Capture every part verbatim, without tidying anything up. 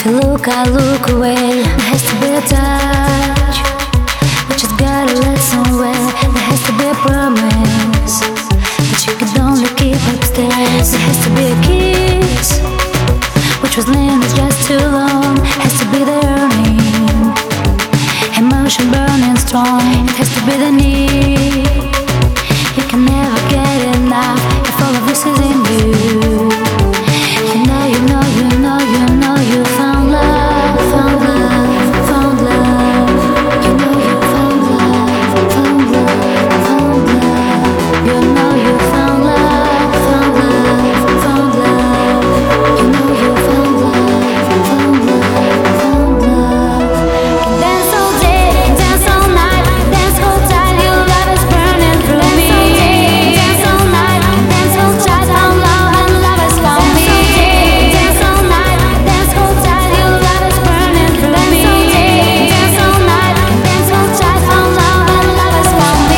If you look, I look away. There has to be a touch, but you gotta let somewhere. There has to be a promise that you could only keep upstairs. There has to be a kiss, which was limited just too long. Has to be the yearning, emotion burning strong. It has to be the need. You can never get enough if all of this is in you. You know, you know, you know, you know you found love, found love, found love. You know you found love, found love, found love. You know you found love, found love, found love. You know you found love, found love, found love. Can dance all day, can dance all night, can dance all time. Your love is burning through me. Dance all night, can dance all time. Found love and love has found me. Dance all night, dance all time. Your love is burning through me. Dance all night, dance all time. Found love and love has found me.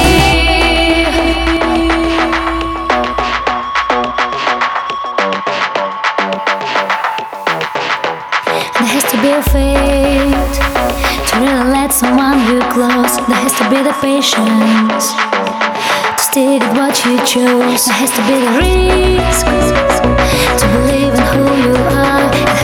There has to be a fate to really let someone you close. There has to be the patience to stick with what you chose. There has to be the risk to believe in who you are.